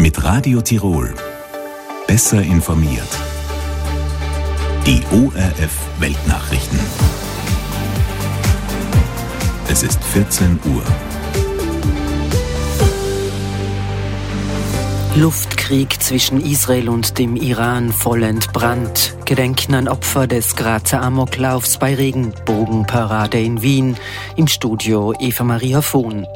Mit Radio Tirol. Besser informiert. Die ORF Weltnachrichten. Es ist 14 Uhr. Luftkrieg zwischen Israel und dem Iran voll entbrannt. Gedenken an Opfer des Grazer Amoklaufs bei Regenbogenparade in Wien. Im Studio Eva-Maria Vohn.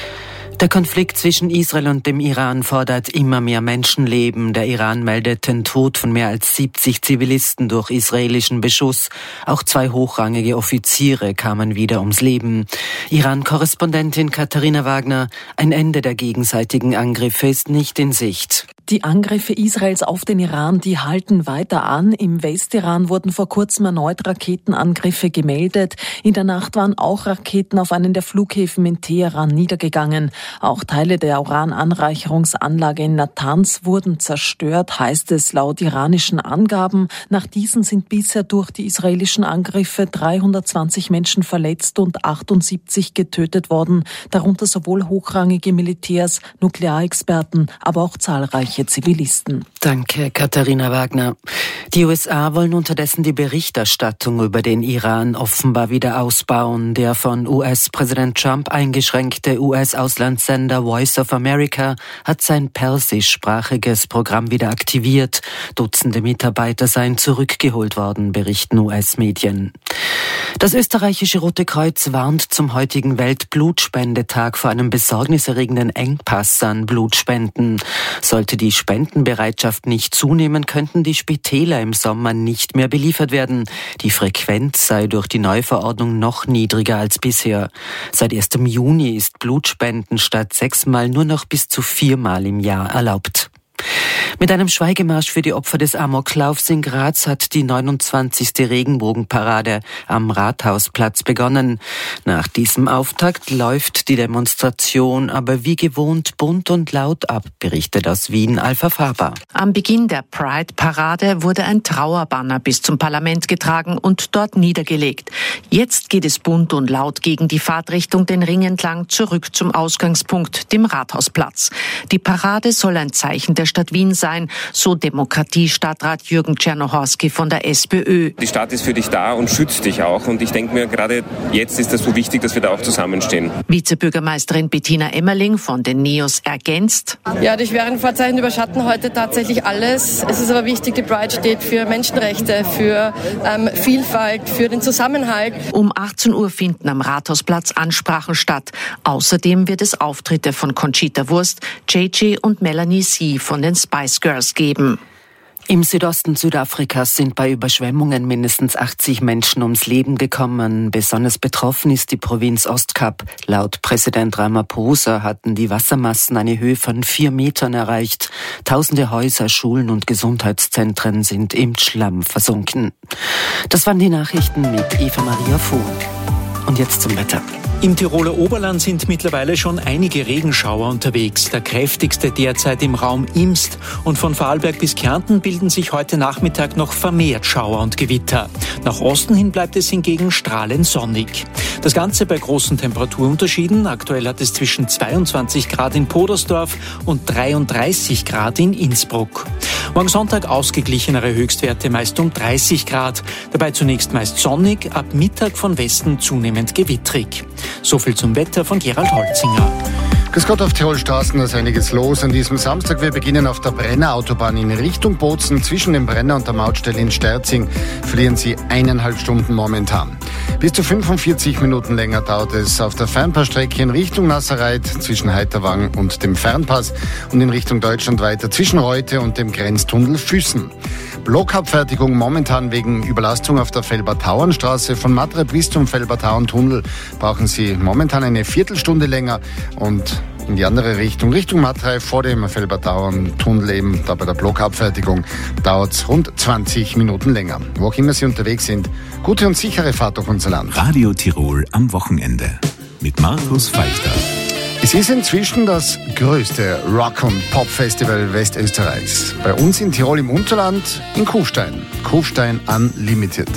Der Konflikt zwischen Israel und dem Iran fordert immer mehr Menschenleben. Der Iran meldet den Tod von mehr als 70 Zivilisten durch israelischen Beschuss. Auch 2 hochrangige Offiziere kamen wieder ums Leben. Iran-Korrespondentin Katharina Wagner: Ein Ende der gegenseitigen Angriffe ist nicht in Sicht. Die Angriffe Israels auf den Iran, die halten weiter an. Im Westiran wurden vor kurzem erneut Raketenangriffe gemeldet. In der Nacht waren auch Raketen auf einen der Flughäfen in Teheran niedergegangen. Auch Teile der Urananreicherungsanlage in Natanz wurden zerstört, heißt es laut iranischen Angaben. Nach diesen sind bisher durch die israelischen Angriffe 320 Menschen verletzt und 78 getötet worden. Darunter sowohl hochrangige Militärs, Nuklearexperten, aber auch zahlreiche Zivilisten. Danke, Katharina Wagner. Die USA wollen unterdessen die Berichterstattung über den Iran offenbar wieder ausbauen. Der von US-Präsident Trump eingeschränkte US-Auslandssender Voice of America hat sein persischsprachiges Programm wieder aktiviert. Dutzende Mitarbeiter seien zurückgeholt worden, berichten US-Medien. Das österreichische Rote Kreuz warnt zum heutigen Weltblutspendetag vor einem besorgniserregenden Engpass an Blutspenden. Sollte die Spendenbereitschaft nicht zunehmen, könnten die Spitäler im Sommer nicht mehr beliefert werden. Die Frequenz sei durch die Neuverordnung noch niedriger als bisher. Seit 1. Juni ist Blutspenden statt 6-mal nur noch bis zu 4-mal im Jahr erlaubt. Mit einem Schweigemarsch für die Opfer des Amoklaufs in Graz hat die 29. Regenbogenparade am Rathausplatz begonnen. Nach diesem Auftakt läuft die Demonstration aber wie gewohnt bunt und laut ab, berichtet aus Wien Alpha Faber. Am Beginn der Pride-Parade wurde ein Trauerbanner bis zum Parlament getragen und dort niedergelegt. Jetzt geht es bunt und laut gegen die Fahrtrichtung den Ring entlang zurück zum Ausgangspunkt, dem Rathausplatz. Die Parade soll ein Zeichen der Stadt Wien sein, so Demokratiestadtrat Jürgen Czernohorski von der SPÖ. Die Stadt ist für dich da und schützt dich auch. Und ich denke mir, gerade jetzt ist es so wichtig, dass wir da auch zusammenstehen. Vizebürgermeisterin Bettina Emmerling von den NEOS ergänzt: Ja, die schweren Vorzeichen überschatten heute tatsächlich alles. Es ist aber wichtig, die Pride steht für Menschenrechte, für Vielfalt, für den Zusammenhalt. Um 18 Uhr finden am Rathausplatz Ansprachen statt. Außerdem wird es Auftritte von Conchita Wurst, JJ und Melanie C. von den Spice Girls geben. Im Südosten Südafrikas sind bei Überschwemmungen mindestens 80 Menschen ums Leben gekommen. Besonders betroffen ist die Provinz Ostkap. Laut Präsident Ramaphosa hatten die Wassermassen eine Höhe von 4 Metern erreicht. Tausende Häuser, Schulen und Gesundheitszentren sind im Schlamm versunken. Das waren die Nachrichten mit Eva-Maria Vohn. Und jetzt zum Wetter. Im Tiroler Oberland sind mittlerweile schon einige Regenschauer unterwegs. Der kräftigste derzeit im Raum Imst. Und von Vorarlberg bis Kärnten bilden sich heute Nachmittag noch vermehrt Schauer und Gewitter. Nach Osten hin bleibt es hingegen strahlend sonnig. Das Ganze bei großen Temperaturunterschieden. Aktuell hat es zwischen 22 Grad in Podersdorf und 33 Grad in Innsbruck. Morgen Sonntag ausgeglichenere Höchstwerte, meist um 30 Grad. Dabei zunächst meist sonnig, ab Mittag von Westen zunehmend gewittrig. So viel zum Wetter von Gerald Holzinger. Grüß Gott, auf Tirol-Straßen ist einiges los an diesem Samstag. Wir beginnen auf der Brenner-Autobahn in Richtung Bozen. Zwischen dem Brenner und der Mautstelle in Sterzing verlieren Sie 1,5 Stunden momentan. Bis zu 45 Minuten länger dauert es auf der Fernpassstrecke in Richtung Nasserreit zwischen Heiterwang und dem Fernpass und in Richtung Deutschland weiter zwischen Reute und dem Grenztunnel Füssen. Blockabfertigung momentan wegen Überlastung auf der Felbertauernstraße. Von Madrid bis zum Felbertauerntunnel brauchen Sie momentan eine Viertelstunde länger und in die andere Richtung, Richtung Matrei vor dem Felbertauerntunnel eben, da bei der Blockabfertigung dauert es rund 20 Minuten länger. Wo auch immer Sie unterwegs sind, gute und sichere Fahrt durch unser Land. Radio Tirol am Wochenende mit Markus Feichter. Es ist inzwischen das größte Rock- und Pop-Festival Westösterreichs. Bei uns in Tirol im Unterland in Kufstein. Kufstein Unlimited.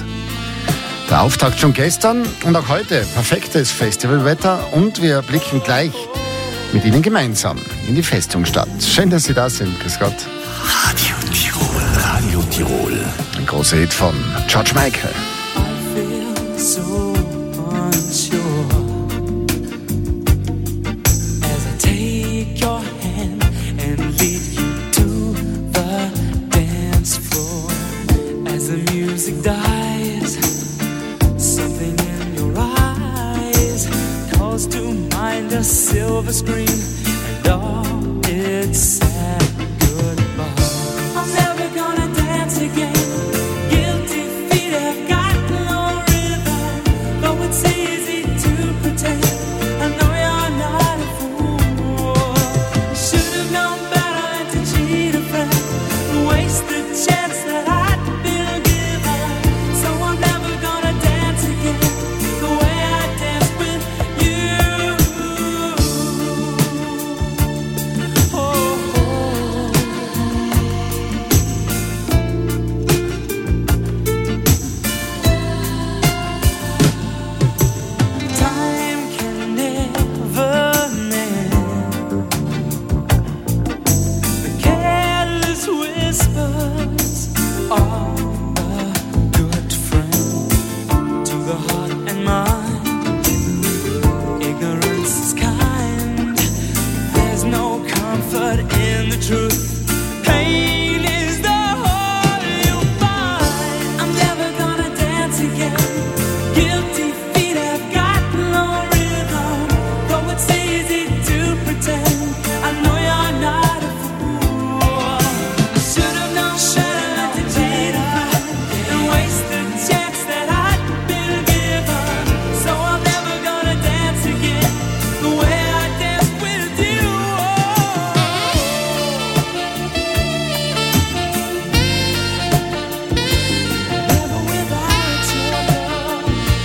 Der Auftakt schon gestern und auch heute perfektes Festivalwetter und wir blicken gleich mit Ihnen gemeinsam in die Festungsstadt. Schön, dass Sie da sind. Grüß Gott. Radio Tirol, Radio Tirol. Ein großer Hit von George Michael. I feel so unsure as I take your hand and lead you to the dance floor. As the music dies, something in your eyes calls to mind a silver screen and all its sad goodbye. I'm never gonna dance again. Guilty feet have got no rhythm, though it's easy to pretend. I know you're not a fool. Should have known better than to cheat a friend and waste the chance that I'd been given. So I'm never gonna dance again the way I danced with you. Oh, time can never mend the careless whispers of a good friend to the heart and mind. Ignorance is kind. There's no comfort in the truth. Pain is the whole you find. I'm never gonna dance again. Guilty feet have got no rhythm, though it's easy to pretend. I know you're not a fool. I should have known better to cheat a friend and waste the chance that I'd been given. So I'm never gonna dance again the way I danced with you. Never without your love.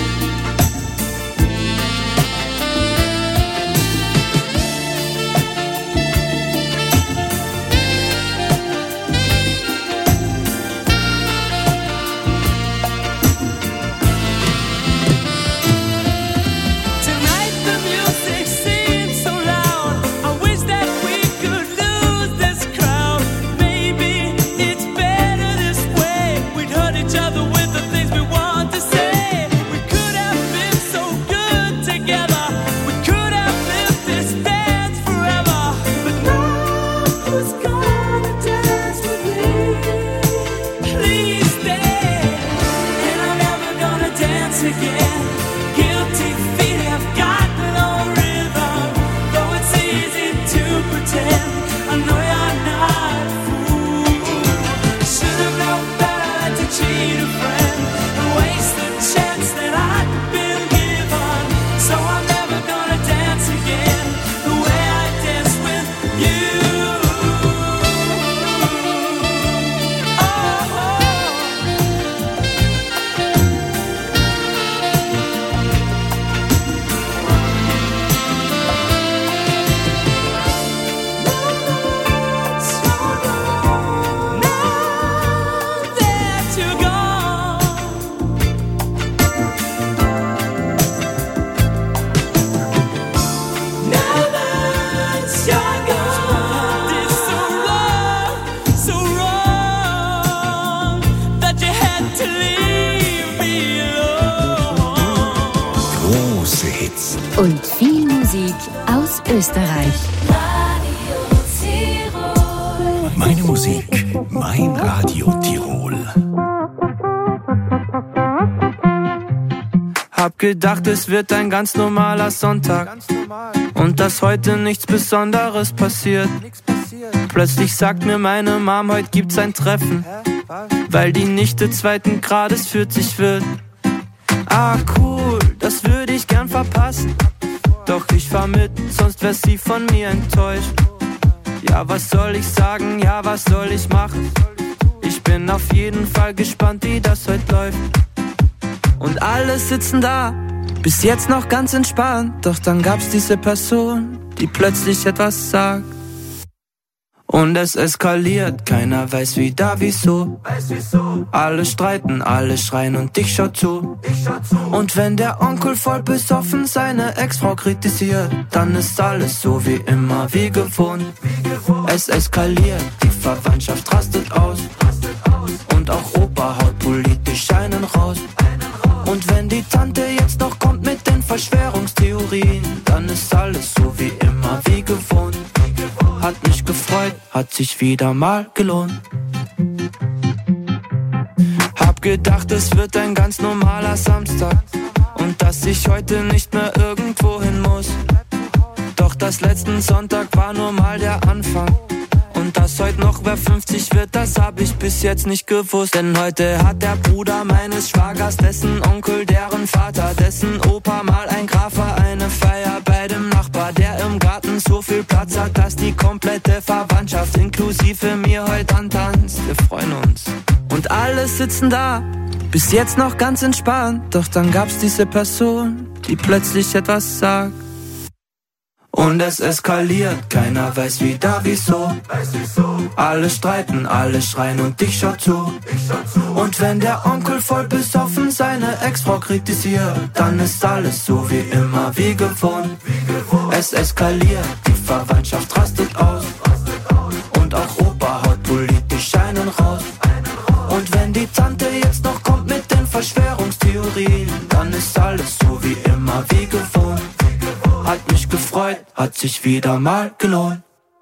Tonight the music seems so loud. I wish that we could lose this crowd. Maybe it's better this way. We'd hurt each other with the things we want to say. We could have been so good together. We could have lived this dance forever. But now who's gonna dance with me? Please stay. And I'm never gonna dance again. Guilty feet have got no rhythm, though it's easy to pretend. I know you're not a fool. Should have known better to cheat a friend and waste the chance that I'd been given. So I'm never gonna dance again the way I danced with you. Große Hits. Und viel Musik aus Österreich. Meine Musik, mein Radio Tirol. Hab gedacht, es wird ein ganz normaler Sonntag und dass heute nichts Besonderes passiert. Plötzlich sagt mir meine Mom, heute gibt's ein Treffen, weil die Nichte 2. Grades 40 wird. Ah cool, das würde ich gern verpassen. Doch ich fahr mit, sonst wär sie von mir enttäuscht. Ja, was soll ich sagen, ja, was soll ich machen? Ich bin auf jeden Fall gespannt, wie das heute läuft. Und alle sitzen da, bis jetzt noch ganz entspannt. Doch dann gab's diese Person, die plötzlich etwas sagt. Und es eskaliert, keiner weiß wieder wieso. Alle streiten, alle schreien und ich schau zu. Und wenn der Onkel voll besoffen seine Ex-Frau kritisiert, dann ist alles so wie immer, wie gewohnt. Es eskaliert, die Verwandtschaft rastet aus. Und auch Opa haut politisch einen raus. Und wenn die Tante jetzt noch kommt mit den Verschwörungstheorien, dann ist alles so wie immer, wie gewohnt. Hat mich gefreut, hat sich wieder mal gelohnt. Hab gedacht, es wird ein ganz normaler Samstag und dass ich heute nicht mehr irgendwo hin muss. Doch das letzten Sonntag war nur mal der Anfang. Und dass heute noch wer 50 wird, das hab ich bis jetzt nicht gewusst. Denn heute hat der Bruder meines Schwagers, dessen Onkel, deren Vater, dessen Opa mal ein Graf war, eine Feier bei dem Nachbar, der im Garten so viel Platz hat, dass die komplette Verwandtschaft inklusive mir heute antanzt. Wir freuen uns. Und alle sitzen da, bis jetzt noch ganz entspannt. Doch dann gab's diese Person, die plötzlich etwas sagt. Und es eskaliert, keiner weiß wieder wieso. Alle streiten, alle schreien und ich schau zu. Und wenn der Onkel voll besoffen seine Ex-Frau kritisiert, dann ist alles so wie immer, wie gewohnt. Es eskaliert, die Verwandtschaft rastet aus. Und auch Opa haut politisch einen raus. Und wenn die Tante jetzt noch kommt mit den Verschwörungstheorien, dann ist alles so wie immer, wie gewohnt. Hat mich gefreut, hat sich wieder mal gelohnt.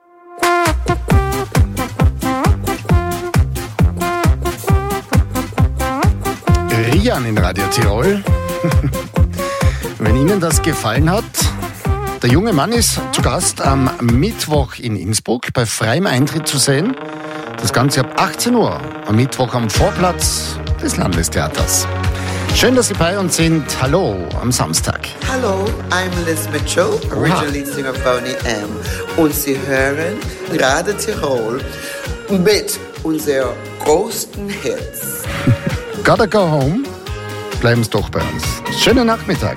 Rian in Radio Tirol. Wenn Ihnen das gefallen hat, der junge Mann ist zu Gast am Mittwoch in Innsbruck bei freiem Eintritt zu sehen. Das Ganze ab 18 Uhr am Mittwoch am Vorplatz des Landestheaters. Schön, dass Sie bei uns sind. Hallo am Samstag. Hallo, I'm Liz Mitchell, original lead singer of Boney M. Und Sie hören Radio Tirol mit unseren größten Hits. Gotta go home. Bleiben Sie doch bei uns. Schönen Nachmittag.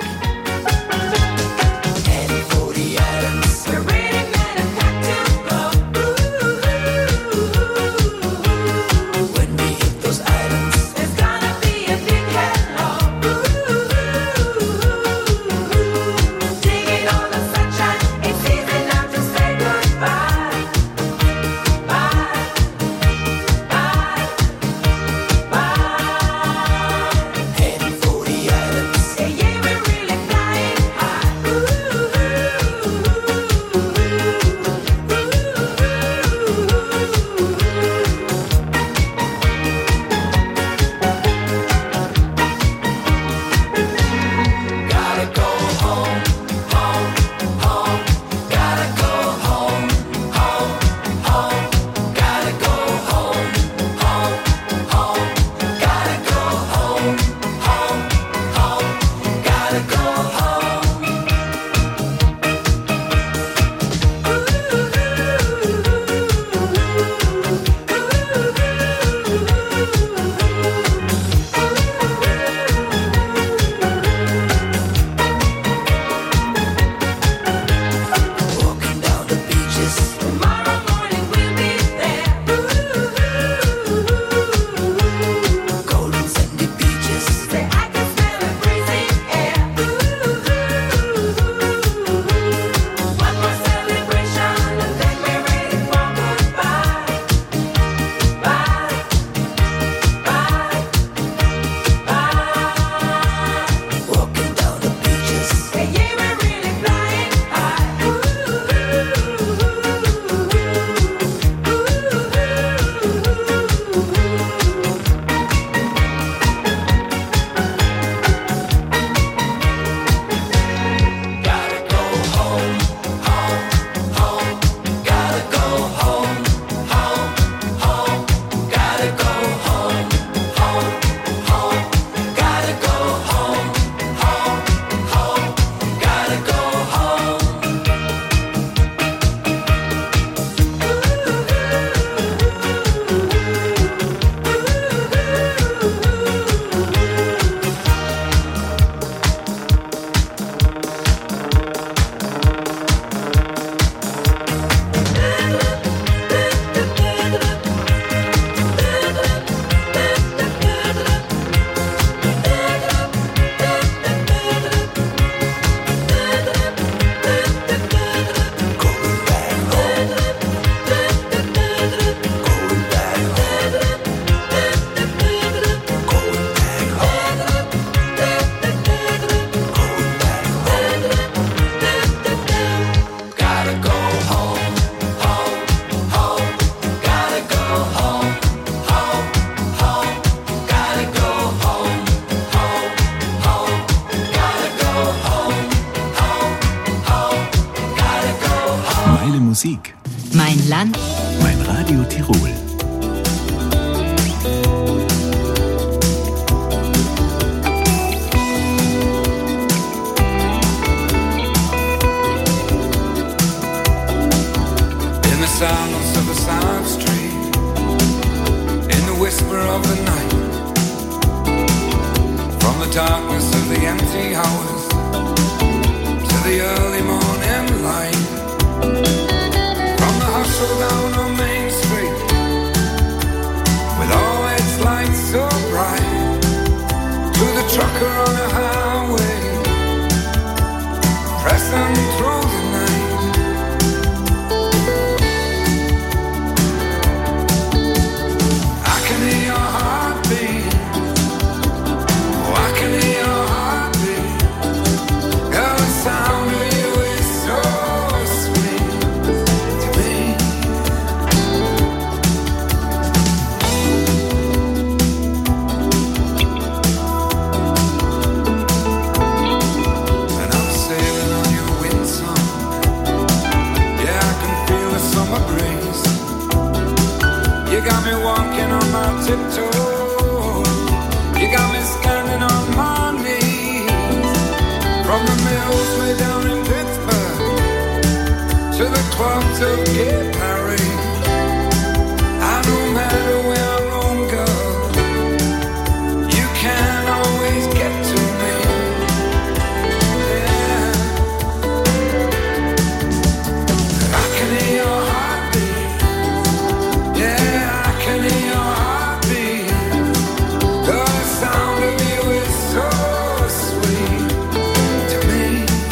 Really Musik. Mein Land. Mein Radio Tirol. In the silence of a silent street, in the whisper of the night, from the darkness of the empty hours to the early morning light, from the hustle down on Main Street, with all its lights so bright, to the trucker on a highway, pressing through the night. I can hear your heartbeat. Oh, I can hear your heartbeat. Girl, the sound of you is so sweet to me. And I'm sailing on your wind song. Yeah, I can feel the summer breeze. You got me walking on my tiptoes. You got me standing on my knees. From the mills way down in Pittsburgh to the clubs of Gay Paris. I no matter where I roam, girl, you can always get to me. Yeah. I can hear your heartbeat. Yeah, I can hear your heartbeat. The sound of you is so sweet to me.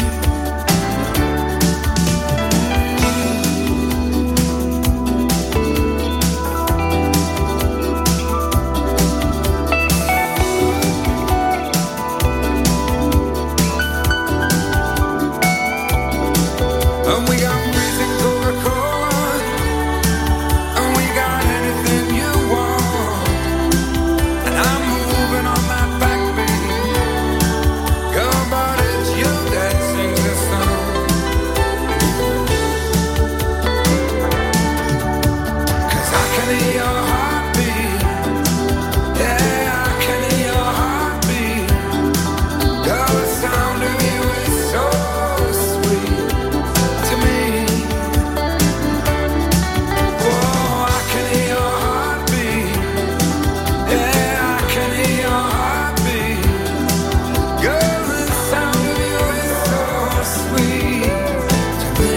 And we got freezing Coca-Cola, and we got anything you want. And I'm moving on that backbeat. Girl, but it's you that sings the song. 'Cause I can hear your heartbeat. Yeah, I can hear your heartbeat. Girl, the sound of you is so sweet to me. Oh, I can hear your heartbeat. Yeah, I can hear your heartbeat. Girl, the sound of you is so sweet to me.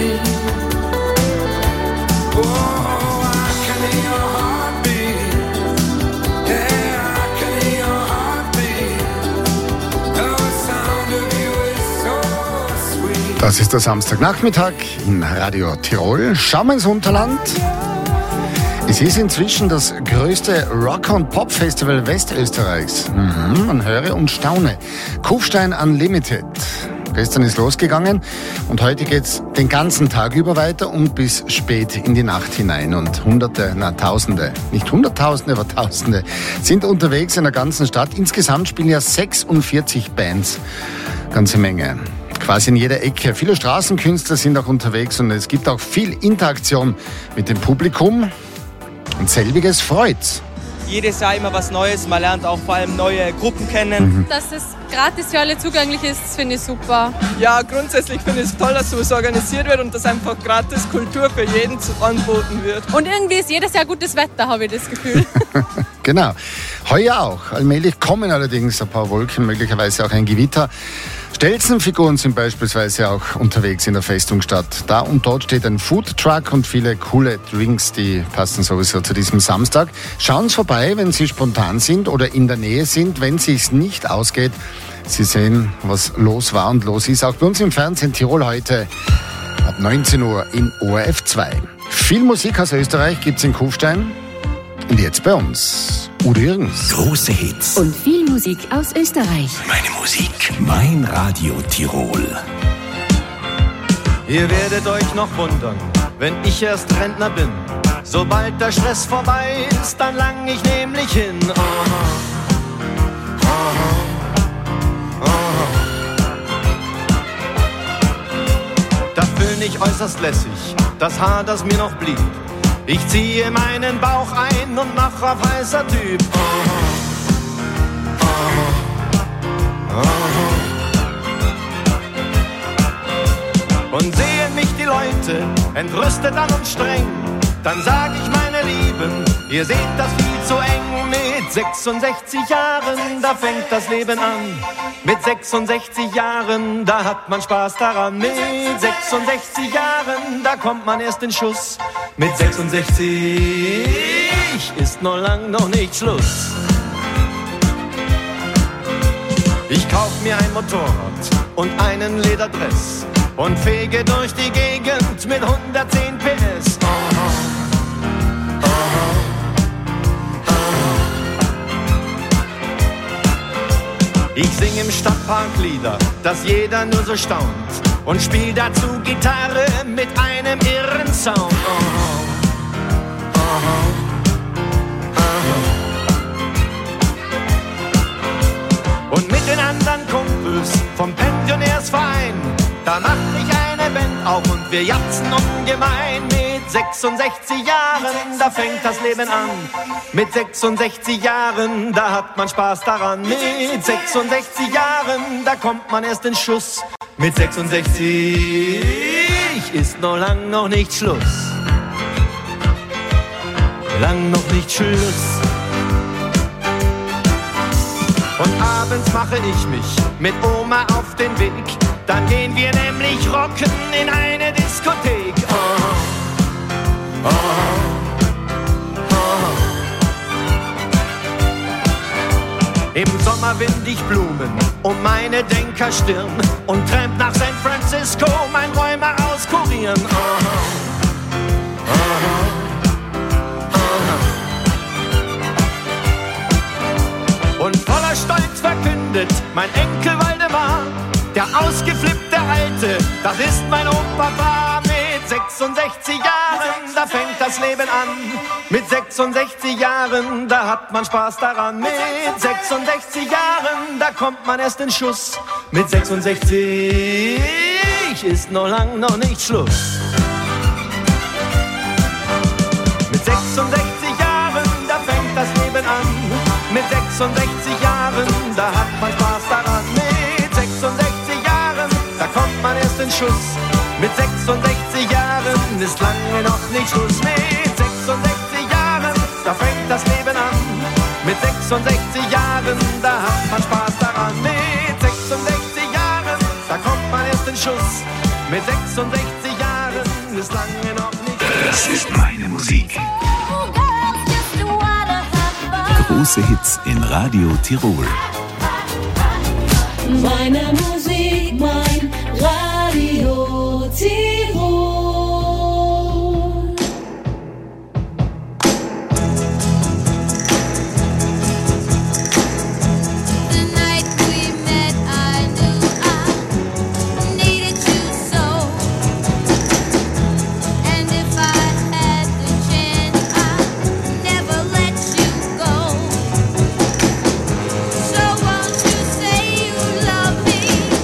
Oh, I can hear your heartbeat. Yeah, I can hear your heartbeat. Girl, the sound of you is so sweet. Das ist der Samstagnachmittag in Radio Tirol. Schauen wir ins Unterland. Es ist inzwischen das größte Rock- und Pop-Festival Westösterreichs. Man höre und staune. Kufstein Unlimited. Gestern ist losgegangen und heute geht's den ganzen Tag über weiter und bis spät in die Nacht hinein. Und Hunderte, Tausende, nicht Hunderttausende, aber Tausende sind unterwegs in der ganzen Stadt. Insgesamt spielen ja 46 Bands. Ganze Menge. Quasi in jeder Ecke. Viele Straßenkünstler sind auch unterwegs und es gibt auch viel Interaktion mit dem Publikum. Und selbiges freut's. Jedes Jahr immer was Neues, man lernt auch vor allem neue Gruppen kennen. Dass es gratis für alle zugänglich ist, finde ich super. Ja, grundsätzlich finde ich es toll, dass sowas organisiert wird und dass einfach gratis Kultur für jeden angeboten wird. Und irgendwie ist jedes Jahr gutes Wetter, habe ich das Gefühl. Genau. Heuer auch. Allmählich kommen allerdings ein paar Wolken, möglicherweise auch ein Gewitter. Stelzenfiguren sind beispielsweise auch unterwegs in der Festungsstadt. Da und dort steht ein Foodtruck und viele coole Drinks, die passen sowieso zu diesem Samstag. Schauen Sie vorbei, wenn Sie spontan sind oder in der Nähe sind, wenn es sich nicht ausgeht. Sie sehen, was los war und los ist. Auch bei uns im Fernsehen Tirol heute ab 19 Uhr in ORF 2. Viel Musik aus Österreich gibt's in Kufstein. Und jetzt bei uns Udo Jürgens. Große Hits. Und viel Musik aus Österreich. Meine Musik. Mein Radio Tirol. Ihr werdet euch noch wundern, wenn ich erst Rentner bin. Sobald der Stress vorbei ist, dann lang ich nämlich hin. Der Phönix ich äußerst lässig, das Haar, das mir noch blieb. Ich ziehe meinen Bauch ein und mach auf heißer Typ. Und sehen mich die Leute entrüstet an und streng, dann sag ich, meine Lieben, ihr seht das viel zu eng. Mit 66 Jahren, da fängt das Leben an. Mit 66 Jahren, da hat man Spaß daran. Mit 66 Jahren, da kommt man erst in Schuss. Mit 66 ist noch lang noch nicht Schluss. Ich kauf mir ein Motorrad und einen Lederdress und fege durch die Gegend mit 110 PS. Ich sing im Stadtpark Lieder, dass jeder nur so staunt, und spiel dazu Gitarre mit einem irren Sound. Und mit den anderen Kumpels vom Pensionärsverein, da mach ich eine Band auf und wir jatzen ungemein. Mit 66 Jahren, da fängt das Leben an. Mit 66 Jahren, da hat man Spaß daran. Mit 66 Jahren, da kommt man erst in Schuss. Mit 66 ist noch lang noch nicht Schluss. Lang noch nicht Schluss. Und abends mache ich mich mit Oma auf den Weg. Dann gehen wir nämlich rocken in eine Diskothek. Im Sommer wind ich Blumen um meine Denkerstirn und tramp nach San Francisco mein Rheuma auskurieren. Und voller Stolz verkündet mein Enkel Waldemar, der ausgeflippte Alte, das ist mein Opa. Mit 66 Jahren, da fängt das Leben an. Mit 66 Jahren, da hat man Spaß daran. Mit 66 Jahren, da kommt man erst in Schuss. Mit 66 ist noch lang noch nicht Schluss. Mit 66 Jahren, da fängt das Leben an. Mit 66 Jahren, da hat man Spaß daran. Mit 66 Jahren, da kommt man erst in Schuss. Mit 66 Jahren ist lange noch nicht Schluss. Mit 66 Jahren, da fängt das Leben an. Mit 66 Jahren, da hat man Spaß daran. Mit 66 Jahren, da kommt man erst in Schuss. Mit 66 Jahren ist lange noch nicht Schluss. Das ist meine Musik. Große Hits in Radio Tirol. Meine Musik, mein Radio Tirol. So won't you say you love me?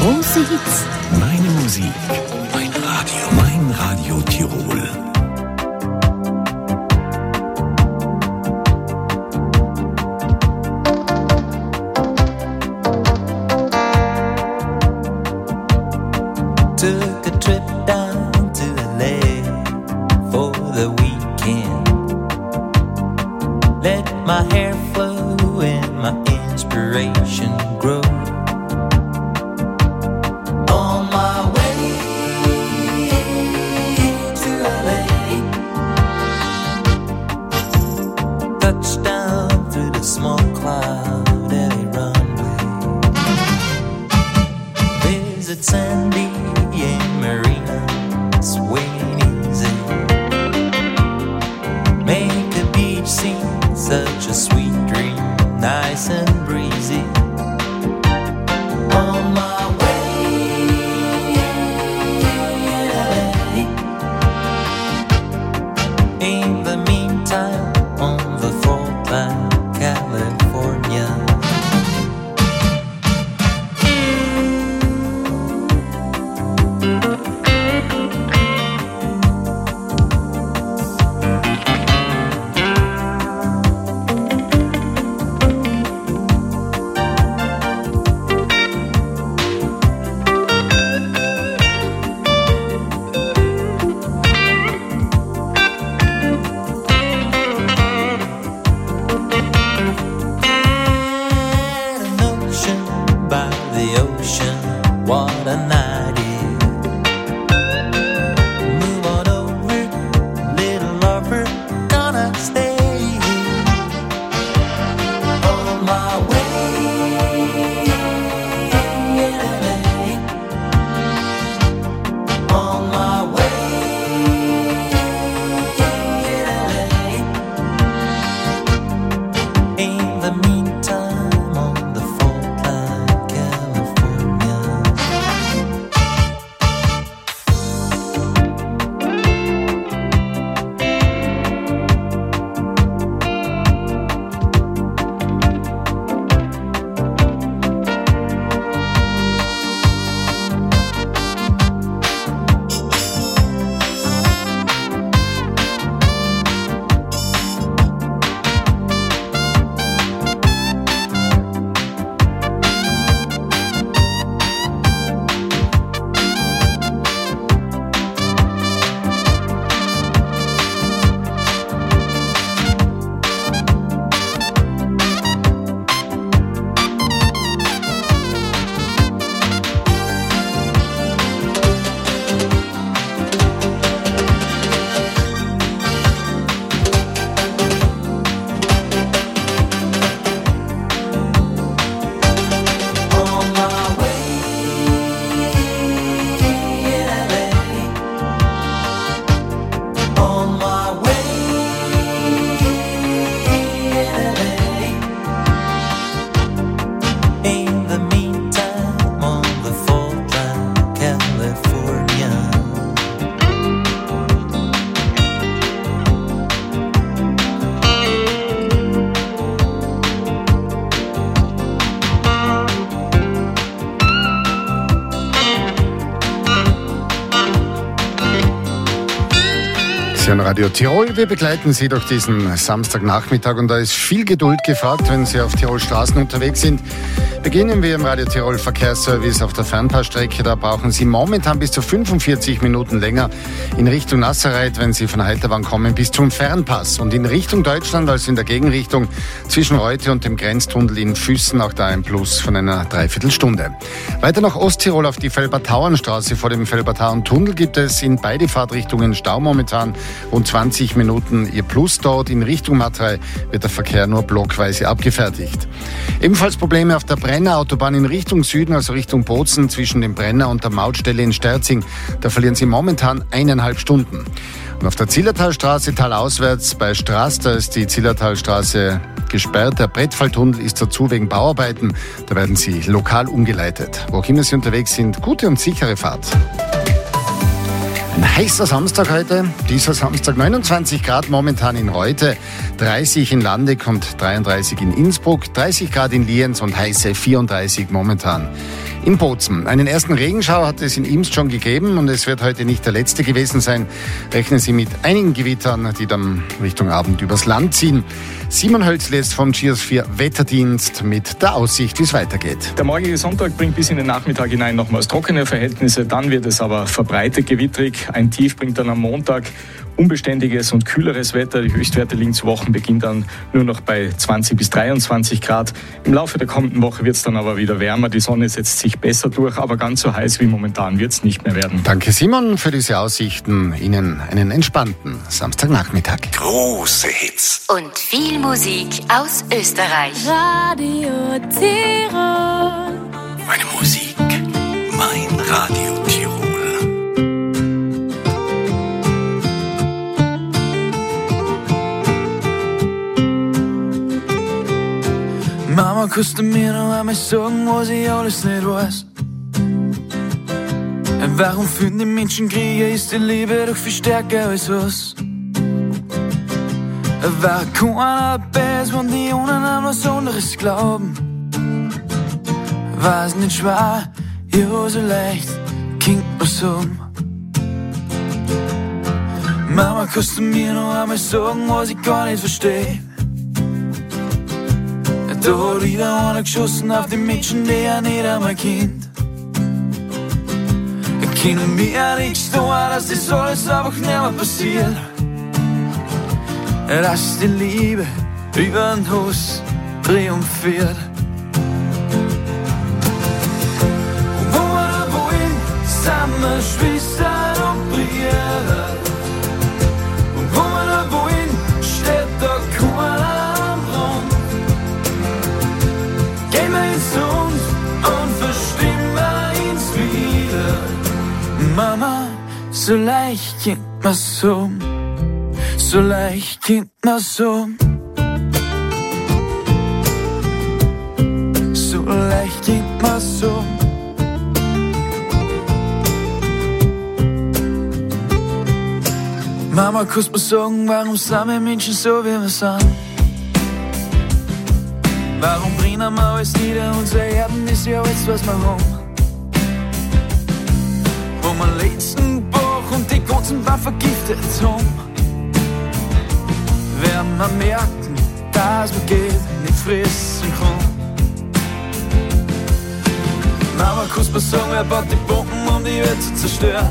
Große Hits. Meine Musik. Mein Radio. Mein Radio Tirol. Took a trip down to LA for the weekend. Let my hair flow and my inspiration grow. On my way to LA, touchdown through the small cloud alley runway. Visit Sandy and Marina, swinging easy. Make the beach seem such a sweet dream, nice and breezy. On my way in LA. In the meantime, on the fault line, California. By the ocean, what a night is. Move on over, little lover, gonna stay on my way in LA. On my way in LA. In the meantime, on the fault line, California. Radio Tirol. Wir begleiten Sie durch diesen Samstagnachmittag und da ist viel Geduld gefragt, wenn Sie auf Tirol Straßen unterwegs sind. Beginnen wir im Radio Tirol Verkehrsservice auf der Fernpassstrecke. Da brauchen Sie momentan bis zu 45 Minuten länger in Richtung Nasserreit, wenn Sie von Heiterwang kommen, bis zum Fernpass. Und in Richtung Deutschland, also in der Gegenrichtung zwischen Reute und dem Grenztunnel in Füssen, auch da ein Plus von einer Dreiviertelstunde. Weiter nach Osttirol auf die Felbertauernstraße. Vor dem Felbertauerntunnel gibt es in beide Fahrtrichtungen Stau momentan. Rund 20 Minuten ihr Plus dort. In Richtung Matrei wird der Verkehr nur blockweise abgefertigt. Ebenfalls Probleme auf der Brenner Autobahn in Richtung Süden, also Richtung Bozen, zwischen dem Brenner und der Mautstelle in Sterzing. Da verlieren Sie momentan 1,5 Stunden. Und auf der Zillertalstraße talauswärts bei Straß, da ist die Zillertalstraße gesperrt. Der Brettfalltunnel ist dazu wegen Bauarbeiten. Da werden Sie lokal umgeleitet. Wo auch immer Sie unterwegs sind, gute und sichere Fahrt. Ein heißer Samstag heute, dieser Samstag 29 Grad momentan in Reute, 30 in Landeck und 33 in Innsbruck, 30 Grad in Lienz und heiße 34 momentan in Bozen. Einen ersten Regenschauer hat es in Imst schon gegeben und es wird heute nicht der letzte gewesen sein. Rechnen Sie mit einigen Gewittern, die dann Richtung Abend übers Land ziehen. Simon Hölzle ist vom GS4 Wetterdienst mit der Aussicht, wie es weitergeht. Der morgige Sonntag bringt bis in den Nachmittag hinein nochmals trockene Verhältnisse. Dann wird es aber verbreitet gewitterig. Ein Tief bringt dann am Montag unbeständiges und kühleres Wetter. Die Höchstwerte liegen zu Wochenbeginn dann nur noch bei 20 bis 23 Grad. Im Laufe der kommenden Woche wird es dann aber wieder wärmer. Die Sonne setzt sich besser durch, aber ganz so heiß wie momentan wird es nicht mehr werden. Danke Simon für diese Aussichten. Ihnen einen entspannten Samstagnachmittag. Große Hits. Und viel Musik aus Österreich. Radio Tirol. Meine Musik, mein Radio Tirol. Mama, kannst du mir noch einmal sagen, was ich alles nicht weiß? Warum führen die Menschen Kriege? Ist die Liebe doch viel stärker als was? Warum keiner dabei ist, wenn die anderen an was anderes glauben? War's nicht schwer, ja so leicht, klingt man sagen. Mama, kannst du mir noch einmal sagen, was ich gar nicht versteh? Da hat wieder einer geschossen auf die Menschen, die er nicht einmal kennt. Können mir ja nichts tun, dass das alles einfach nicht mehr passiert. Dass die Liebe über den Hass triumphiert. Und wo wir da wollen, sind wir Schwestern und Brüder. Und wo wir da wollen, steht da keiner am Rand. Gehen wir ins Land und verstehen wir uns wieder. Mama, so leicht geht man's so, so leicht geht man's so. So leicht geht man's so. Mama, kannst mir sagen, warum sind wir Menschen so, wie wir sind? Warum brennen wir alles nieder? Unser Erden ist ja alles, was wir haben. Wo wir letzten Bach und die ganzen Bach vergiftet haben, werden wir merken, dass man geht, nicht fressen kann. Mama, kannst mir sagen, wer baut die Bomben, um die Welt zu zerstören?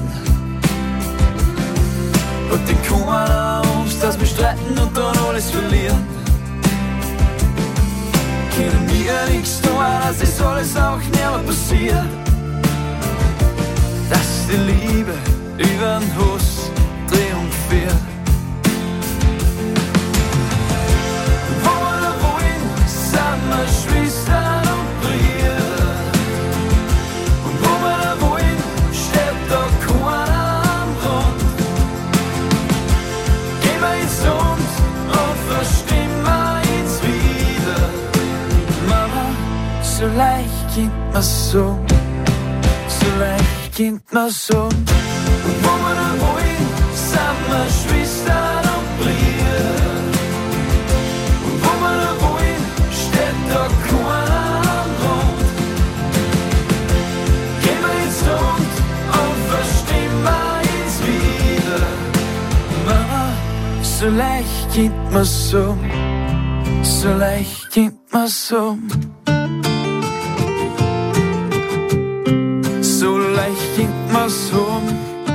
Und die keiner Angst, dass wir streiten und dann alles verlieren. Können wir nichts tun, dass das alles auch nicht mehr passiert. Dass die Liebe über den Hass triumphiert. Wo wir da wollen, sind wir Schwestern und Brüder. Und wo wir da wollen, steht da keiner am Rand. Gehen wir ins Land und verstehen wir uns wieder. Mama, so leicht geht man's so, so leicht geht man so. Und wo wir da wollen, sind wir Schwestern und Brüder. Und wo wir da wollen, steht da keiner am Rand. Gehen wir ins Land und verstehen wir uns wieder. Mama, so leicht geht man so, so leicht geht man so. So leicht geht man's um.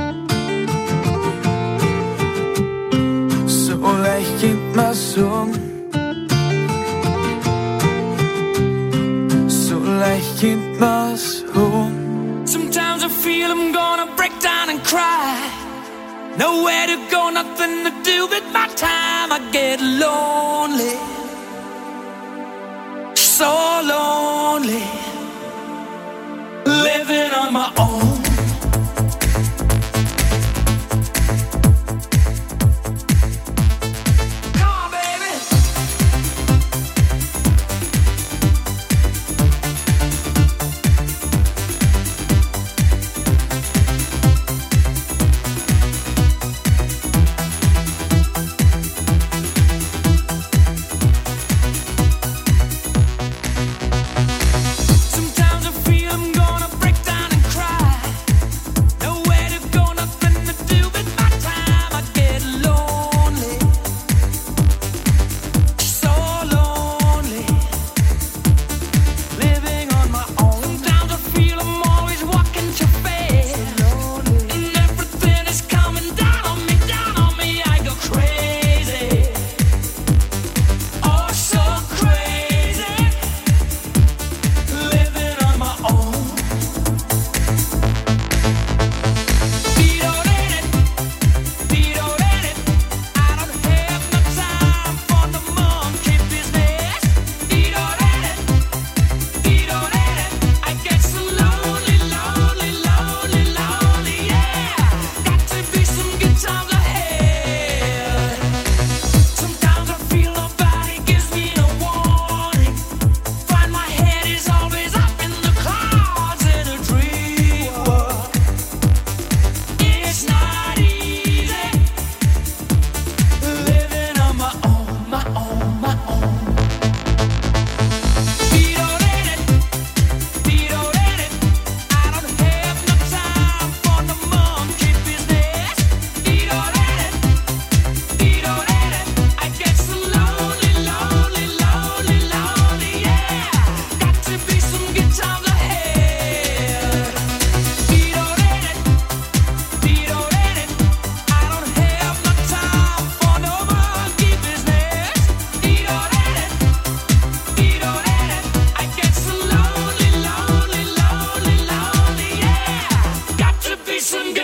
So leicht geht man's um. So leicht geht man's um. Sometimes I feel I'm gonna break down and cry. Nowhere to go, nothing to do with my time. I get lonely, so lonely. Living on my own. Come on, baby. Sometimes I feel I'm gonna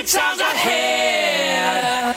times ahead.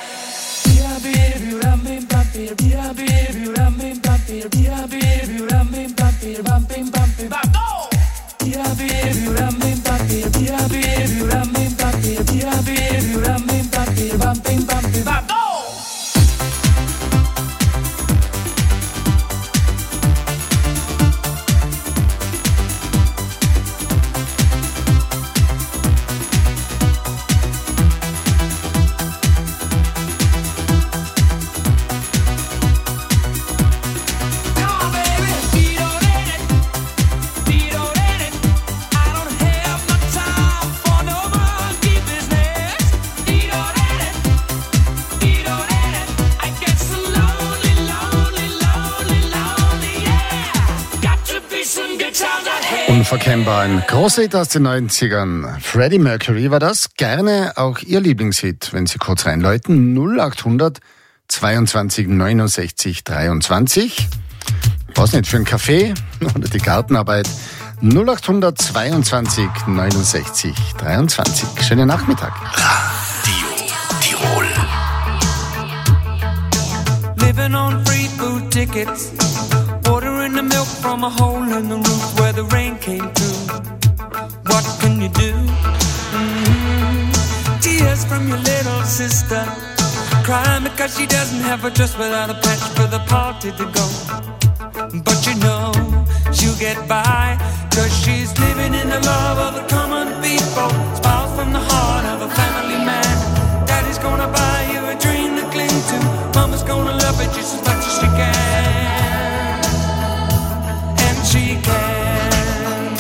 Unverkennbar, ein Großhit aus den 90ern. Freddie Mercury war das. Gerne auch Ihr Lieblingshit, wenn Sie kurz reinläuten. 0800 22 69 23. Was nicht für einen Kaffee oder die Gartenarbeit. 0800 22 69 23. Schönen Nachmittag. Radio Tirol. Living on free food tickets, ordering the milk from a hole in the roof where the rain came through. What can you do? Tears from your little sister, crying because she doesn't have a dress without a patch for the party to go. But you know she'll get by, cause she's living in the love of the common people. Smiles from the heart of a family man. Daddy's gonna buy you a dream to cling to. Mama's gonna love it just as much as she can. And she can.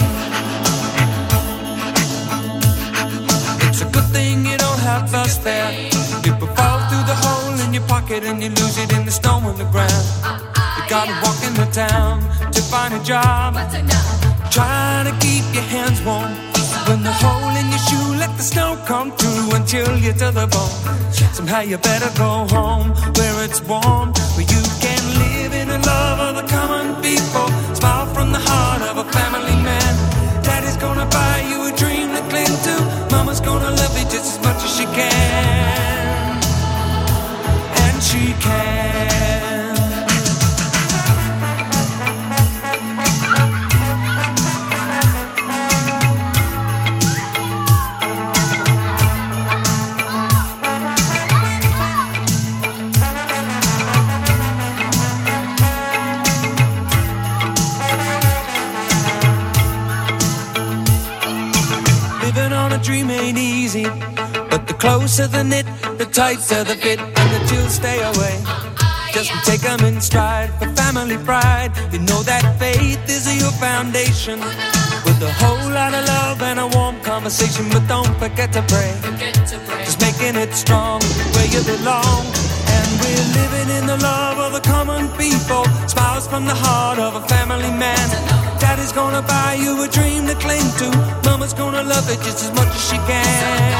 It's a good thing you don't have the spare. People fall through the hole in your pocket and you lose it in the snow on the ground. You gotta walk in the town to find a job. Try to keep your hands warm. When the hole in your shoe, let the snow come through and chill you to the bone. Somehow you better go home where it's warm, where you can live in the love of the common people. Smile from the heart of a family man. Daddy's gonna buy you a dream to cling to. Mama's gonna love you just as much as she can. And she can. Dream ain't easy, but the closer the knit, the tighter the fit, and the chills stay away. Just take them in stride for family pride. You know that faith is your foundation, with a whole lot of love and a warm conversation. But don't forget to pray, just making it strong where you belong. And we're living in the love of the common people. Smiles from the heart of a family man. Daddy's gonna buy you a dream to cling to. Mama's gonna love it just as much as she can.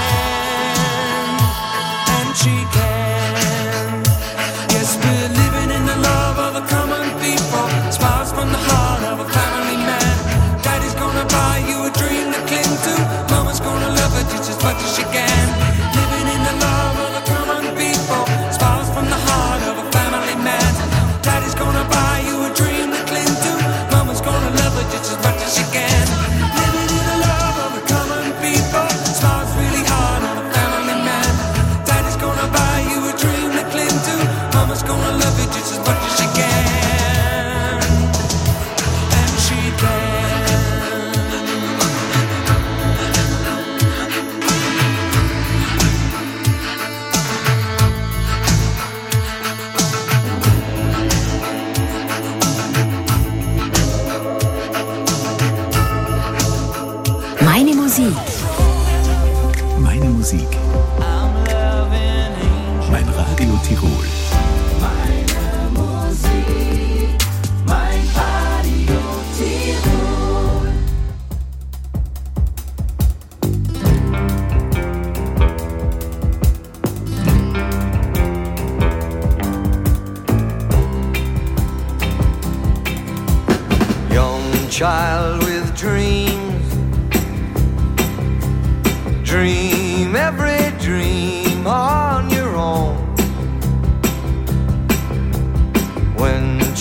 And she can. Yes, we're living in the love of the common people. Smiles from the heart of a family man. Daddy's gonna buy you a dream to cling to. Mama's gonna love it just as much as she can. Living in the love of the common people. Smiles from the heart of a family man. Daddy's gonna buy you a dream to cling to. Mama's gonna love it just as much as she can. Living in the love of the common people. Smiles really hard on a family man. Daddy's gonna buy you a dream to cling to. Mama's gonna love it just as much as she can. And she can. Meine Musik. Meine Musik. Mein Radio Tirol. Meine Musik, mein Radio Tirol. Young child with dreams, dream every dream.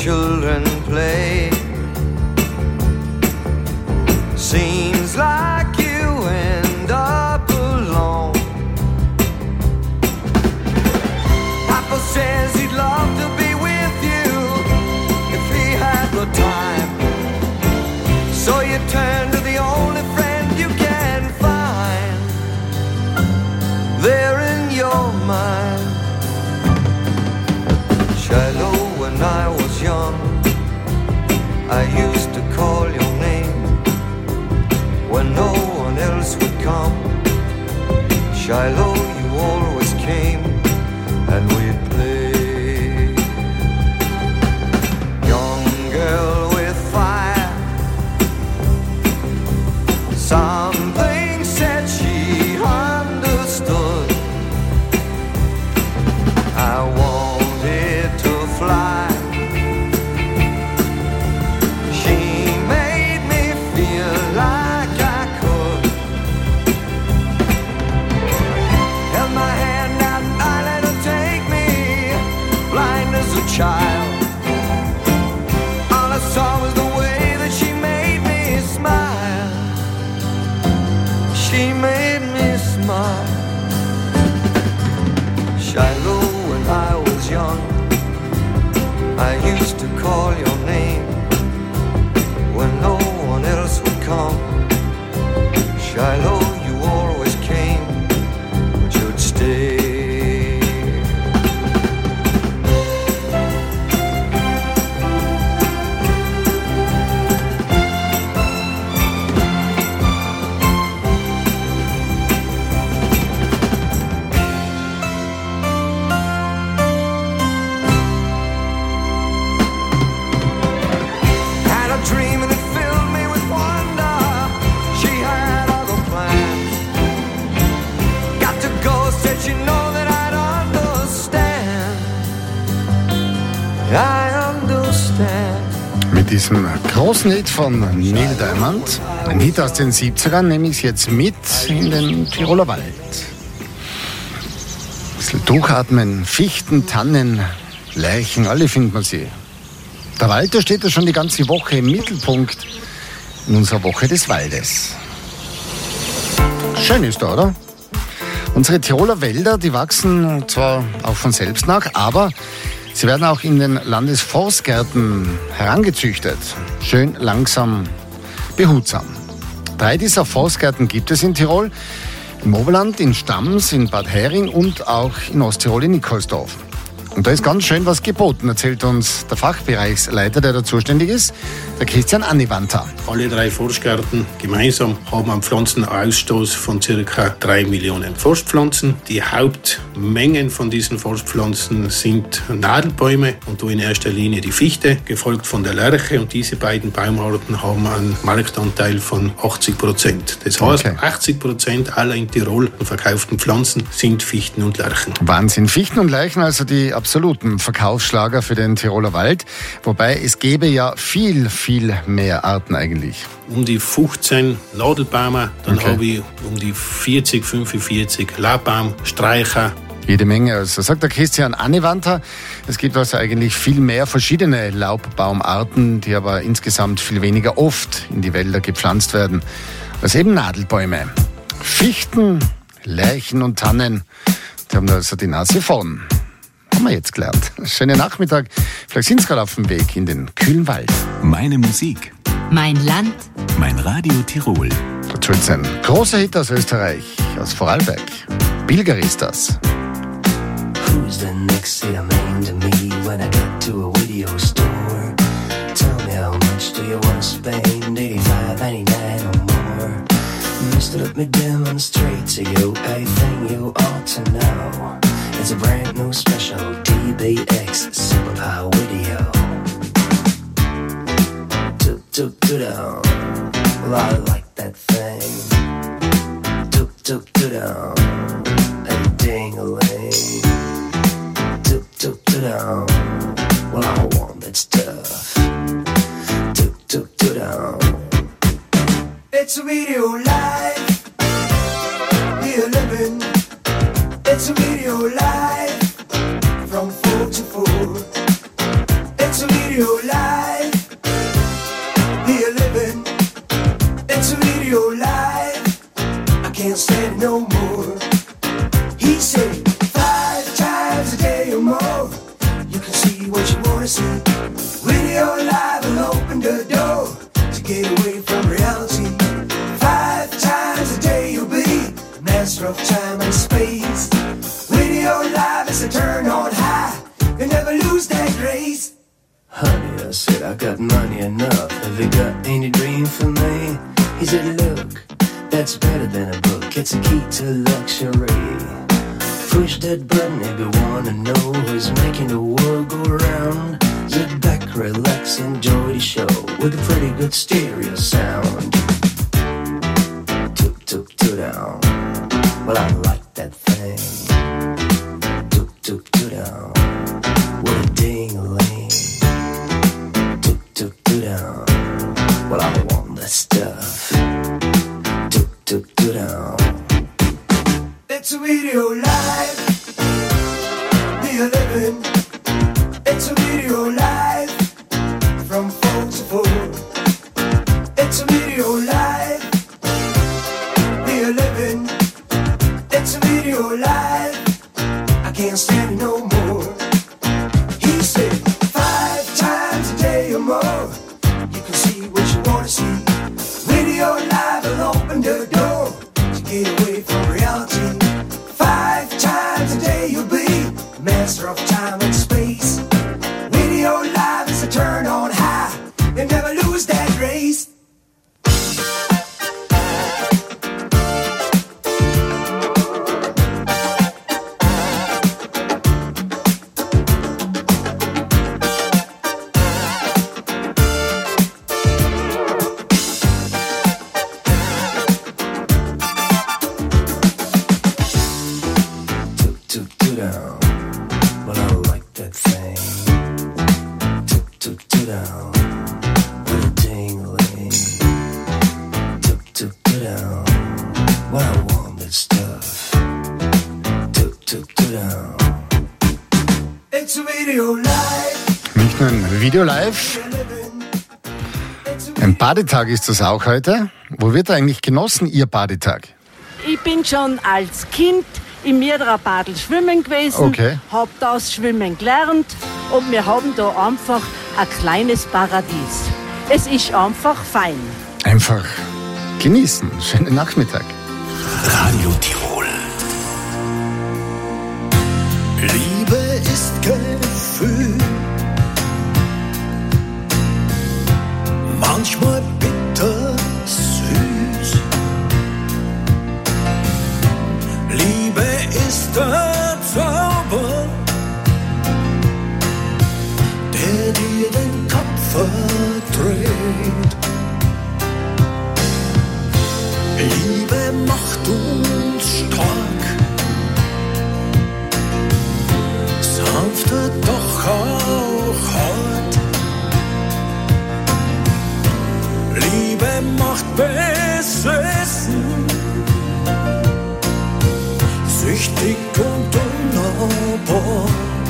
children play. Seems like you end up alone. Papa says he'd love to be with you if he had the time. So you turn to the only friend you can find there in your mind. Shiloh, when I was young, I used to call your name when no one else would come. Shiloh, you always came and we'd play. Young girl with fire, something said she understood. I wanted to fly. She made me feel like I could. Held my hand out and I let her take me, blind as a child. All I saw was the way that she made me smile. She made me smile. Shiloh, when I was young, I used to call your name when no one else would come. Shiloh, you always came, but you'd stay. Had a dream and it filled me with wonder. She had other plans. Got to go, said she know that I'd understand. I understand. Mit diesem großen Hit von Neil Diamond, ein Hit aus den 70ern, nehme ich es jetzt mit in den Tiroler Wald. Ein bisschen durchatmen, Fichten, Tannen, Lärchen, alle findet man sie. Der Wald, da steht ja schon die ganze Woche im Mittelpunkt in unserer Woche des Waldes. Schön ist da, oder? Unsere Tiroler Wälder, die wachsen zwar auch von selbst nach, aber sie werden auch in den Landesforstgärten herangezüchtet. Schön langsam, behutsam. 3 dieser Forstgärten gibt es in Tirol. Im Oberland, in Stams, in Bad Hering und auch in Osttirol in Nikolsdorf. Und da ist ganz schön was geboten, erzählt uns der Fachbereichsleiter, der da zuständig ist, der Christian Anniwanter. Alle 3 Forstgärten gemeinsam haben einen Pflanzenausstoß von ca. 3 Millionen Forstpflanzen. Die Hauptmengen von diesen Forstpflanzen sind Nadelbäume und da in erster Linie die Fichte, gefolgt von der Lärche. Und diese beiden Baumarten haben einen Marktanteil von 80%. Das heißt, 80% aller in Tirol verkauften Pflanzen sind Fichten und Lärchen. Wahnsinn, Fichten und Lärchen, also die absoluten Verkaufsschlager für den Tiroler Wald. Wobei es gäbe ja viel, viel mehr Arten eigentlich. Um die 15 Nadelbäume, dann habe ich um die 40, 45 Laubbaum, Streicher. Jede Menge. Also sagt der Christian Anniwanter, es gibt also eigentlich viel mehr verschiedene Laubbaumarten, die aber insgesamt viel weniger oft in die Wälder gepflanzt werden, als eben Nadelbäume. Fichten, Lärchen und Tannen, die haben da also die Nase vorn. Haben wir jetzt gelernt. Schönen Nachmittag. Vielleicht sind Sie gerade auf dem Weg in den kühlen Wald. Meine Musik. Mein Land. Mein Radio Tirol. Dazu jetzt ein großer Hit aus Österreich, aus Vorarlberg. Bilger ist das. Who's the next in line to me when I get to a video store? Tell me how much do you want to spend? 85, 99 or more? Mister, let me demonstrate to you a thing you ought to know. It's a brand new special DBX Superpower video. Do-do-do-down. Well, I like that thing. Do-do-do-down. And ding-a-ling. Do-do-do-down. Well, I want that stuff. Do-do-do-down. It's a video live. We're living. It's a video live. From 4 to 4. It's a video can't stand it no more. He said 5 times a day or more. You can see what you wanna see. Radio Live will open the door to get away from reality. 5 times a day you'll be master of time and space. Radio Live is a turn on high. You never lose that grace. Honey, I said, I got money enough. Have you got any dream for me? He said, look, that's better than a book. It's a key to luxury. Push that button if you wanna know who's making the world go round. Sit back, relax, enjoy the show with a pretty good stereo sound. Took, down. Well, I like that thing. Took, down. What a ding-a-ling. Took, down. Well, I want that stuff. Took, down. It's a video live. We are living. It's a video live. From 4 to 4. It's a video live. We are living. It's a video live. I can't stand it no more. He said 5 times a day or more. You can see what you wanna see. Radio Live will open the door to get away from reality. 5 times a day you'll be master of time and space. Radio Live is a turn on high. You never lose that race. Nicht nur ein Video live. Ein Badetag ist das auch heute. Wo wird eigentlich genossen, Ihr Badetag? Ich bin schon als Kind im Mirdrabadl schwimmen gewesen, Okay. habe das Schwimmen gelernt und wir haben da einfach ein kleines Paradies. Es ist einfach fein. Einfach genießen. Schönen Nachmittag. Radio Tirol. Liebe ist Gefühl, manchmal bitter süß. Liebe ist der Zauber, der dir den Kopf verdreht. Liebe macht uns stark, sanfter doch auch hart. Liebe macht besessen, süchtig und unnahbar.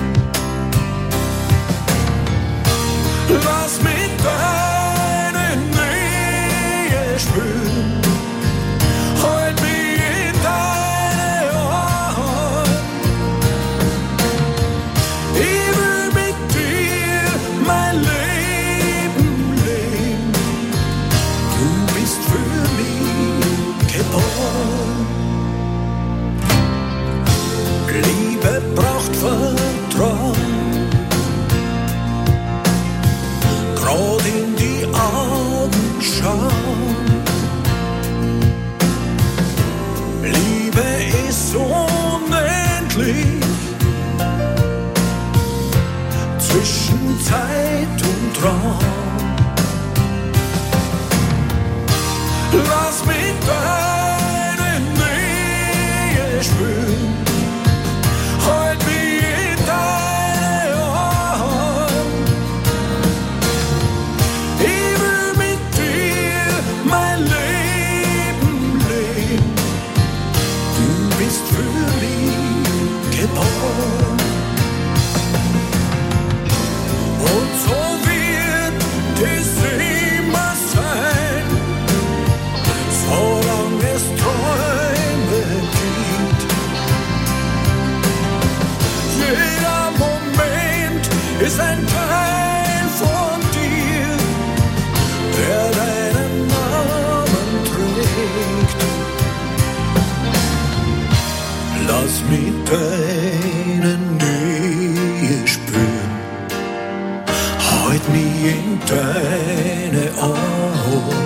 Lass mich deine Nähe spüren, halt mich in deine Arme. Ich will mit dir mein Leben leben. Du bist für mich geboren. Liebe braucht Vertrauen, grad in die Augen schauen. Liebe ist unendlich, zwischen Zeit und Raum. Lass mich deine Nähe spüren, halt mich in deine Arme. Ich will mit dir mein Leben leben. Du bist für mich geboren. ist ein Teil von dir, der deinen Namen trägt. Lass mich deine Nähe spüren, halt mich in deine Augen.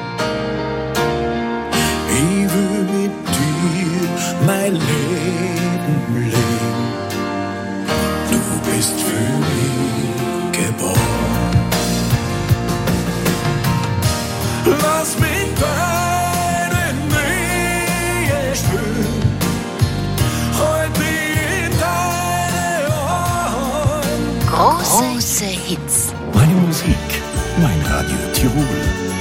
Ich will mit dir mein Leben leben, du bist für mich geboren. Lass mich deine Nähe spüren, halt mich in deine Augen. Große Hits. Meine Musik, mein Radio Tirol.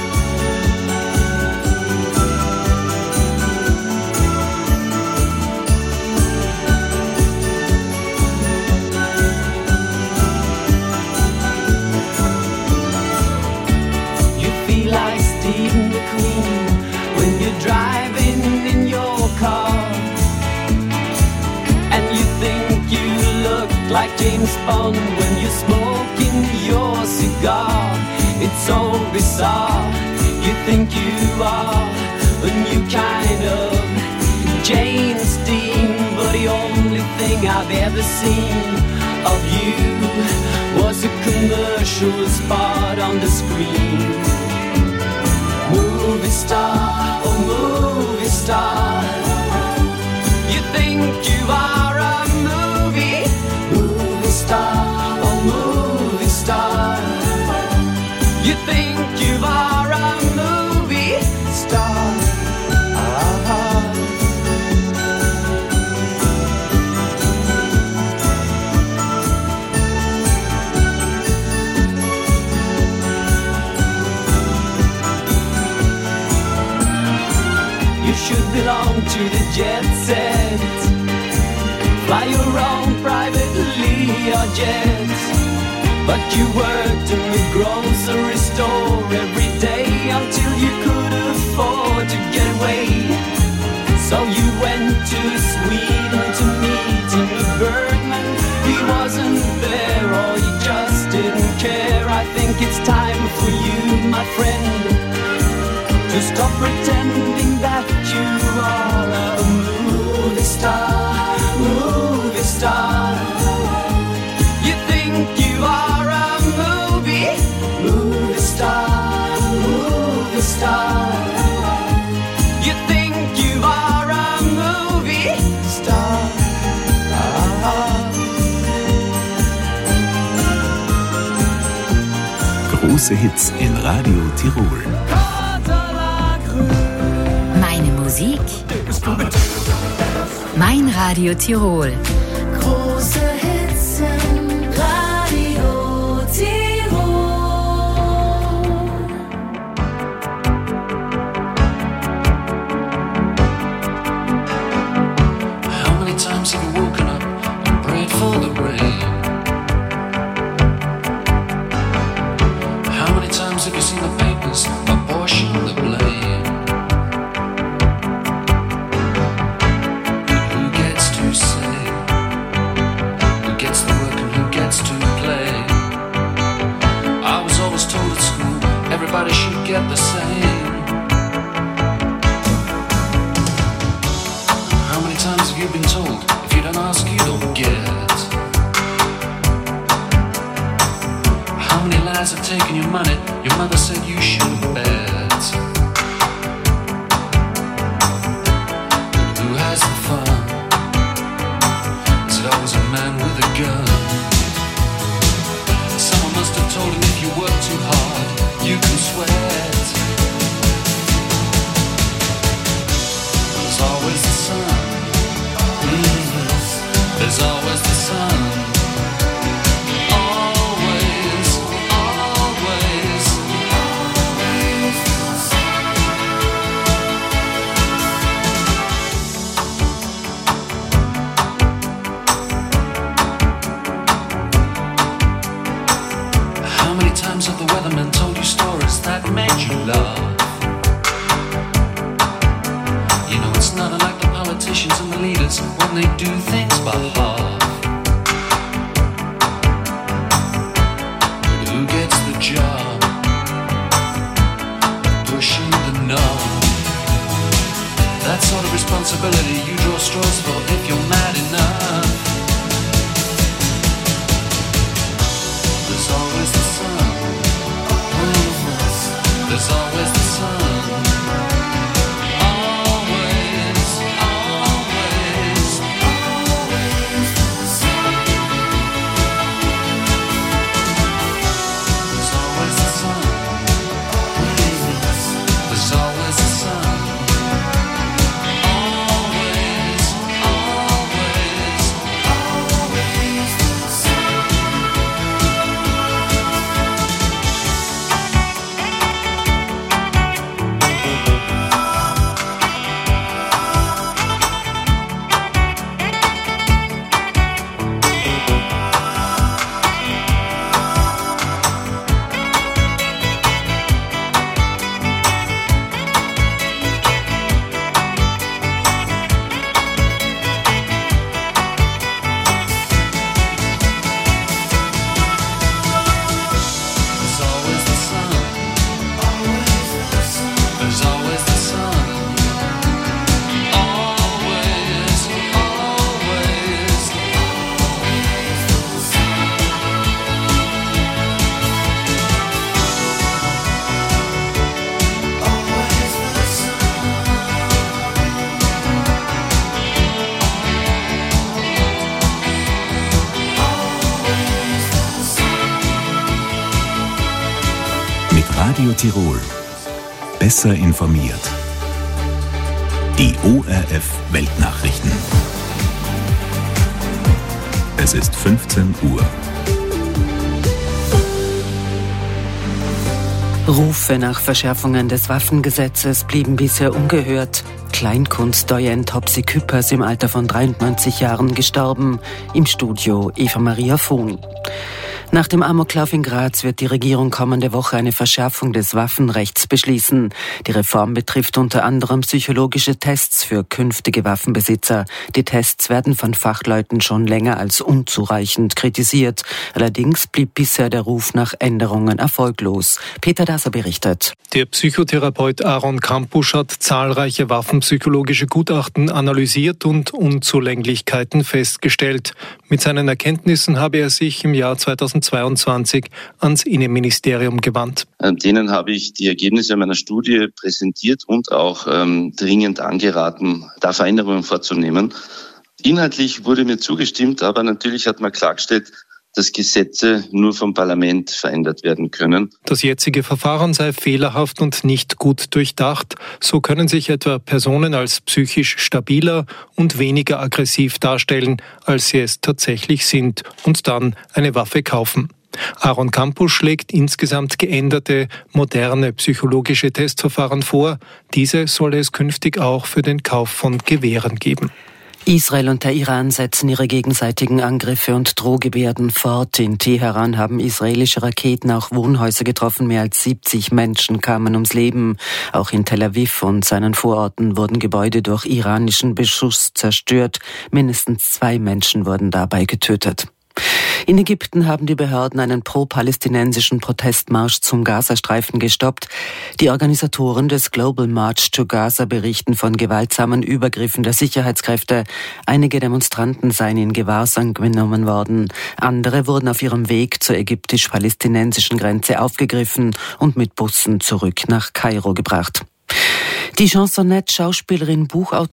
Like James Bond when you're smoking your cigar. It's so bizarre. You think you are a new kind of James Dean, but the only thing I've ever seen of you was a commercial spot on the screen. Movie star, oh movie star, you think you are a movie star, oh movie star, you think you are a movie star. You should belong to the jet set, fly your own privately or jets, but you worked in the grocery store every day until you could afford to get away. So you went to Sweden to meet Ingmar Bergman. He wasn't there or you just didn't care. I think it's time for you, my friend, to stop pretending that you are a movie star, movie star. You think you are a movie star, movie star. You think you are a movie star. Große Hits in Radio Tirol. Meine Musik, mein Radio Tirol. Große Hits im Radio Tirol. How many times have you woken up and prayed for the rain? How many times have you seen the papers apportion the blame? Who gets to say? Who gets the work and who gets to play? I was always told at school everybody should get the same. How many times have you been told if you don't ask you don't get? How many lies have taken your money? Your mother said you shouldn't bet. Who has the fun? Is it always a man with a gun? Someone must have told him if you work too hard, you can sweat. There's always the sun. There's always the sun. Always, always, always. How many times have the weathermen told you stories that made you laugh? You know it's not unlike the politicians and the leaders when they do things by half. responsibility. You draw straws for if you're mad enough. There's always the sun. There's always the sun. Radio Tirol. Besser informiert. Die ORF Weltnachrichten. Es ist 15 Uhr. Rufe nach Verschärfungen des Waffengesetzes blieben bisher ungehört. Kleinkunstdoyen Topsy Küppers im Alter von 93 Jahren gestorben. Im Studio Eva Maria Vohn. Nach dem Amoklauf in Graz wird die Regierung kommende Woche eine Verschärfung des Waffenrechts beschließen. Die Reform betrifft unter anderem psychologische Tests für künftige Waffenbesitzer. Die Tests werden von Fachleuten schon länger als unzureichend kritisiert. Allerdings blieb bisher der Ruf nach Änderungen erfolglos. Peter Daser berichtet. Der Psychotherapeut Aaron Kampusch hat zahlreiche waffenpsychologische Gutachten analysiert und Unzulänglichkeiten festgestellt. Mit seinen Erkenntnissen habe er sich im Jahr 2022 ans Innenministerium gewandt. Denen habe ich die Ergebnisse meiner Studie präsentiert und auch dringend angeraten, da Veränderungen vorzunehmen. Inhaltlich wurde mir zugestimmt, aber natürlich hat man klargestellt, dass Gesetze nur vom Parlament verändert werden können. Das jetzige Verfahren sei fehlerhaft und nicht gut durchdacht. So können sich etwa Personen als psychisch stabiler und weniger aggressiv darstellen, als sie es tatsächlich sind, und dann eine Waffe kaufen. Aaron Kampusch schlägt insgesamt geänderte, moderne psychologische Testverfahren vor. Diese solle es künftig auch für den Kauf von Gewehren geben. Israel und der Iran setzen ihre gegenseitigen Angriffe und Drohgebärden fort. In Teheran haben israelische Raketen auch Wohnhäuser getroffen. Mehr als 70 Menschen kamen ums Leben. Auch in Tel Aviv und seinen Vororten wurden Gebäude durch iranischen Beschuss zerstört. Mindestens 2 Menschen wurden dabei getötet. In Ägypten haben die Behörden einen pro-palästinensischen Protestmarsch zum Gazastreifen gestoppt. Die Organisatoren des Global March to Gaza berichten von gewaltsamen Übergriffen der Sicherheitskräfte. Einige Demonstranten seien in Gewahrsam genommen worden. Andere wurden auf ihrem Weg zur ägyptisch-palästinensischen Grenze aufgegriffen und mit Bussen zurück nach Kairo gebracht. Die Chansonette, Schauspielerin, Buchautorin